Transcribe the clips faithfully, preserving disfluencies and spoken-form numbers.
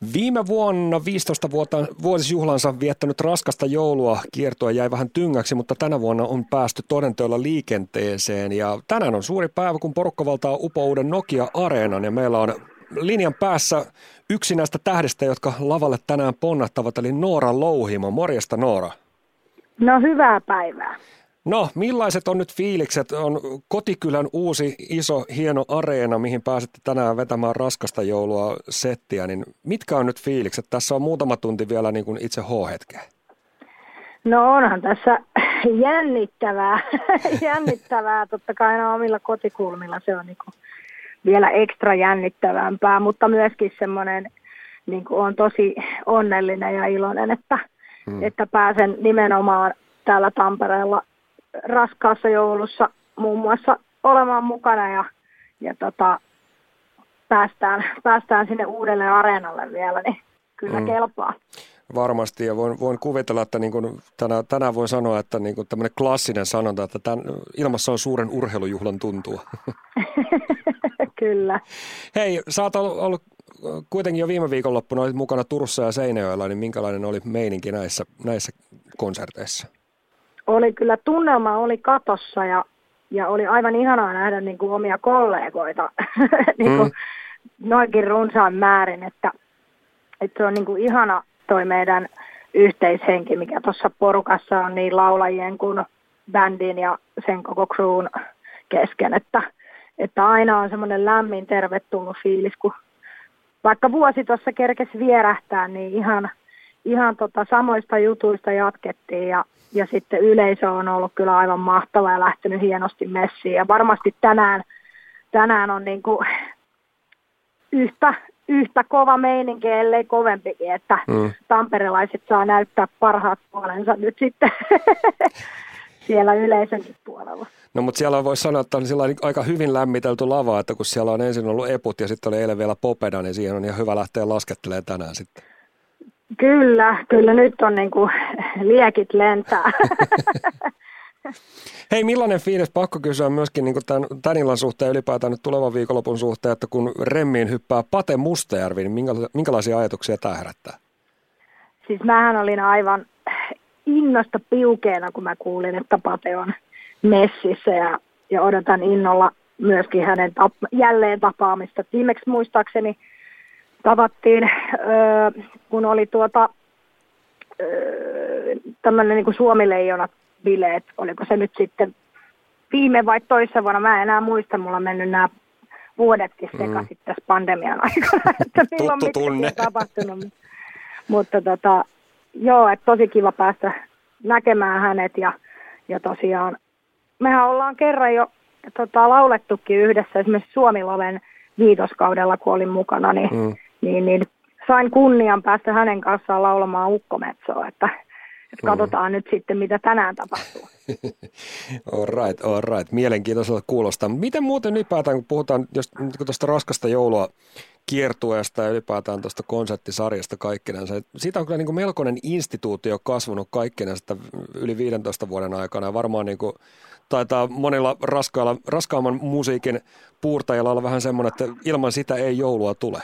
Viime vuonna viisitoista vuotta vuosisjuhlansa viettänyt raskasta joulua kiertue jäi vähän tyngäksi, mutta tänä vuonna on päästy todenteolla liikenteeseen. Ja tänään on suuri päivä, kun porukka valtaa upouuden Nokia-areenan ja meillä on linjan päässä yksi näistä tähdistä, jotka lavalle tänään ponnahtavat, eli Noora Louhimo. Morjesta, Noora. No, hyvää päivää. No, millaiset on nyt fiilikset? On kotikylän uusi iso hieno areena, mihin pääsette tänään vetämään raskasta joulua settiä, niin mitkä on nyt fiilikset? Tässä on muutama tunti vielä niin kuin itse H-hetkeä. No onhan tässä jännittävää, jännittävää, totta kai no, omilla kotikulmilla se on niin kuin vielä ekstra jännittävämpää, mutta myöskin semmoinen, niin kuin on tosi onnellinen ja iloinen, että, hmm. että pääsen nimenomaan täällä Tampereella raskaassa joulussa muun muassa olemaan mukana ja, ja tota, päästään, päästään sinne uudelle areenalle vielä, niin kyllä mm. kelpaa. Varmasti, ja voin, voin kuvitella, että niin kuin tänään, tänään voin sanoa, että niin kuin tämmöinen klassinen sanonta, että tämän, ilmassa on suuren urheilujuhlan tuntua. Kyllä. Hei, sä oot ollut, ollut kuitenkin jo viime viikonloppuna olit mukana Turussa ja Seinäjoella, niin minkälainen oli meininki näissä, näissä konserteissa? Oli kyllä, tunnelma oli katossa ja, ja oli aivan ihanaa nähdä niin kuin omia kollegoita niin kuin mm. noinkin runsaan määrin, että, että se on niin kuin ihana toi meidän yhteishenki, mikä tuossa porukassa on niin laulajien kuin bändin ja sen koko crewn kesken, että, että aina on semmoinen lämmin tervetullut fiilis, kun vaikka vuosi tuossa kerkesi vierähtää, niin ihan, ihan tota samoista jutuista jatkettiin ja Ja sitten yleisö on ollut kyllä aivan mahtava ja lähtenyt hienosti messiin. Ja varmasti tänään, tänään on niin kuin yhtä, yhtä kova meininki, ellei kovempikin, että mm. tamperelaiset saa näyttää parhaat puolensa nyt sitten siellä yleisönkin puolella. No mutta siellä voisi sanoa, että on aika hyvin lämmitelty lava, että kun siellä on ensin ollut eput ja sitten oli eilen vielä popeda, niin siihen on ihan hyvä lähteä laskettelemaan tänään sitten. Kyllä, kyllä nyt on niin kuin liekit lentää. Hei, millainen fiilis, pakko kysyä myöskin niin kuin tämän, tämän illan suhteen ylipäätään nyt tulevan viikonlopun suhteen, että kun remmiin hyppää Pate Mustajärvi, niin minkälaisia ajatuksia tämä herättää? Siis mähän olin aivan innosta piukeena, kun mä kuulin, että Pate on messissä ja, ja odotan innolla myöskin hänen tap- jälleen tapaamista. Viimeksi muistaakseni tavattiin, öö, kun oli tuota, öö, tämmöinen niin kuin Suomi-leijonat-bileet, oliko se nyt sitten viime vai toissa vuonna, mä en enää muista, mulla on mennyt nämä vuodetkin sekaisin mm. tässä pandemian aikana, että milloin mitkä on tapahtunut. Mutta tota, joo, että tosi kiva päästä näkemään hänet ja, ja tosiaan, mehän ollaan kerran jo tota, laulettukin yhdessä, esimerkiksi Suomi-loven viitoskaudella, kun olin mukana, niin mm. Niin, niin sain kunnian päästä hänen kanssaan laulamaan Ukkometsoa, että, että katsotaan mm. nyt sitten, mitä tänään tapahtuu. all right, all right. Mielenkiintoiselta kuulostaa. Miten muuten ylipäätään, kun puhutaan jos, tuosta raskasta joulua kiertueesta ja ylipäätään tuosta konserttisarjasta kaikkinensa, siitä on kyllä niin kuin melkoinen instituutio kasvanut kaikkinensa yli viidentoista vuoden aikana ja varmaan niin kuin taitaa monilla raskailla, raskaamman musiikin puurtajilla olla vähän semmoinen, että ilman sitä ei joulua tule.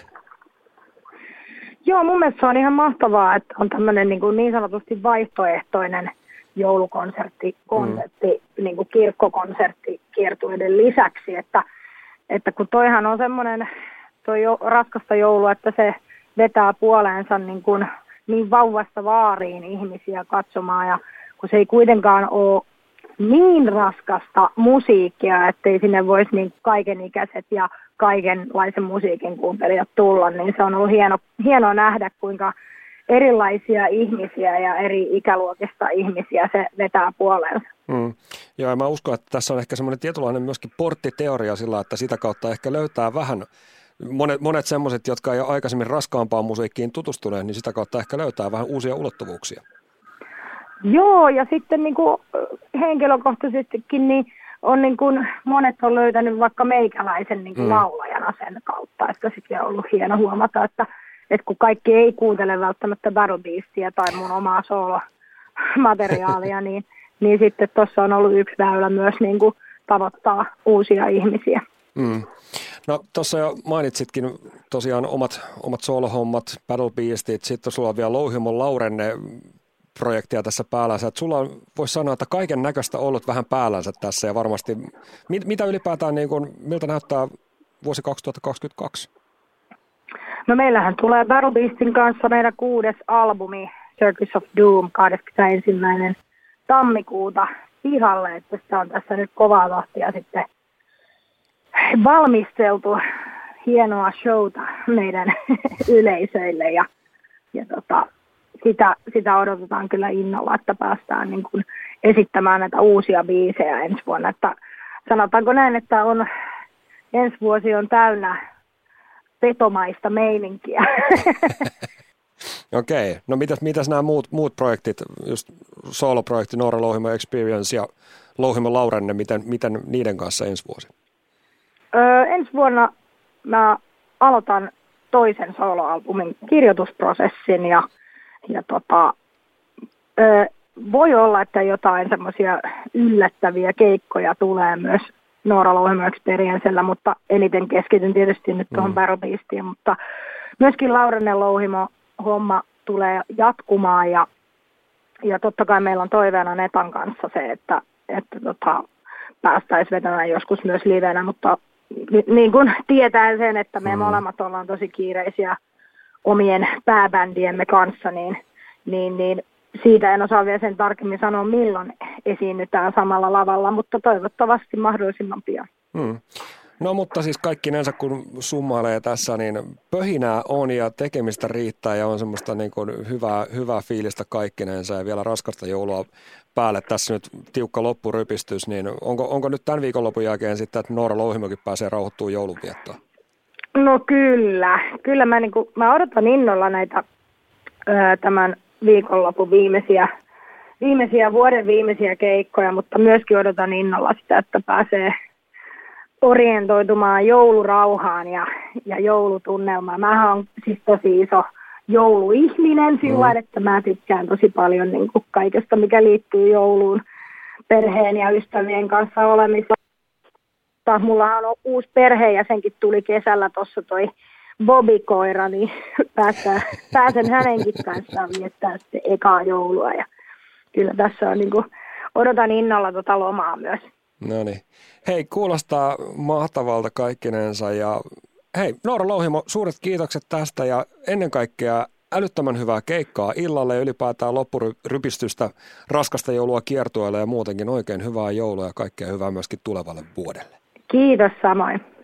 Joo, mun mielestä se on ihan mahtavaa, että on tämmöinen niin, kuin niin sanotusti vaihtoehtoinen joulukonsertti, konsertti, mm. niin kuin kirkkokonsertti kiertueiden lisäksi, että, että kun toihan on semmoinen toi jo, raskasta joulua, että se vetää puoleensa niin, kuin, niin vauvasta vaariin ihmisiä katsomaan ja kun se ei kuitenkaan ole niin raskasta musiikkia, ettei sinne voisi niin kaikenikäiset ja kaikenlaisen musiikin kuuntelijat tulla, niin se on ollut hieno, hienoa nähdä, kuinka erilaisia ihmisiä ja eri ikäluokista ihmisiä se vetää puoleensa. Mm. Joo, ja mä uskon, että tässä on ehkä semmoinen tietynlainen myöskin porttiteoria sillä, että sitä kautta ehkä löytää vähän monet, monet semmoiset, jotka ei ole aikaisemmin raskaampaan musiikkiin tutustuneet, niin sitä kautta ehkä löytää vähän uusia ulottuvuuksia. Joo, ja sitten niin kuin henkilökohtaisestikin niin on niin kuin, monet on löytänyt vaikka meikäläisen niin kuin mm. laulajana sen kautta, että sitten on ollut hieno huomata, että, että kun kaikki ei kuuntele välttämättä Battle Beastia tai mun omaa soolomateriaalia, niin, niin sitten tuossa on ollut yksi väylä myös niin kuin tavoittaa uusia ihmisiä. Mm. No tuossa jo mainitsitkin tosiaan omat, omat soolohommat, Battle Beastit, sitten sulla on vielä Louhimon Laurenne projektia tässä päällänsä. Et sulla on, voisi sanoa, että kaiken näköistä ollut vähän päällänsä tässä ja varmasti, mit, mitä ylipäätään, niin kun, miltä näyttää vuosi kaksituhattakaksikymmentäkaksi? No meillähän tulee Battle Beastin kanssa meidän kuudes albumi, Circus of Doom, kahdeskymmenesensimmäinen tammikuuta pihalle, että sitä on tässä nyt kovaa tahtia sitten valmisteltu hienoa showta meidän yleisöille ja, ja tota, sitä, sitä odotetaan kyllä innolla, että päästään niin kuin esittämään näitä uusia biisejä ensi vuonna. Että sanotaanko näin, että on, ensi vuosi on täynnä petomaista meininkiä. Okei, no mitäs, mitäs nämä muut, muut projektit, just solo-projekti Noora Louhimo Experience ja Louhimo Laurenne, miten, miten niiden kanssa ensi vuosi? Öö, ensi vuonna mä aloitan toisen soloalbumin kirjoitusprosessin ja, ja tota, öö, voi olla, että jotain semmoisia yllättäviä keikkoja tulee myös Noora Louhimo Experiencellä, mutta eniten keskityn tietysti nyt tuohon mm. Battle Beastiin, mutta myöskin Laurenne Louhimo homma tulee jatkumaan ja, ja totta kai meillä on toiveena Netan kanssa se, että, että tota, päästäisiin vetämään joskus myös livenä, mutta niin kuin tietää sen, että me mm. molemmat ollaan tosi kiireisiä omien pääbändiemme kanssa, niin, niin, niin siitä en osaa vielä sen tarkemmin sanoa, milloin esiinnytään samalla lavalla, mutta toivottavasti mahdollisimman pian. Hmm. No mutta siis kaikkinensa kun summailee tässä, niin pöhinää on ja tekemistä riittää ja on semmoista niin kuin hyvää, hyvää fiilistä kaikkinensa ja vielä raskasta joulua päälle. Tässä nyt tiukka loppurypistys, niin onko, onko nyt tämän viikonlopun jälkeen sitten, että Noora Louhimokin pääsee rauhoittumaan joulunviettoon? No kyllä. Kyllä mä, niin kuin, mä odotan innolla näitä ö, tämän viikonlopun viimeisiä, viimeisiä, vuoden viimeisiä keikkoja, mutta myöskin odotan innolla sitä, että pääsee orientoitumaan joulurauhaan ja, ja joulutunnelmaan. Mähän on siis tosi iso jouluihminen sillä mm. että mä tykkään tosi paljon niin kuin kaikesta, mikä liittyy jouluun, perheen ja ystävien kanssa olemiseen. Mulla on uusi perheenjäsenkin tuli kesällä tuossa toi Bobby-koira, niin päästään, pääsen hänenkin kanssaan viettää sitten ekaa joulua. Ja kyllä tässä on niin kuin, odotan innolla tota lomaa myös. No niin. Hei, kuulostaa mahtavalta kaikkinensa ja hei, Noora Louhimo, suuret kiitokset tästä ja ennen kaikkea älyttömän hyvää keikkaa illalle ja ylipäätään loppurypistystä, raskasta joulua kiertueelle ja muutenkin oikein hyvää joulua ja kaikkea hyvää myöskin tulevalle vuodelle. Kiitos samoin.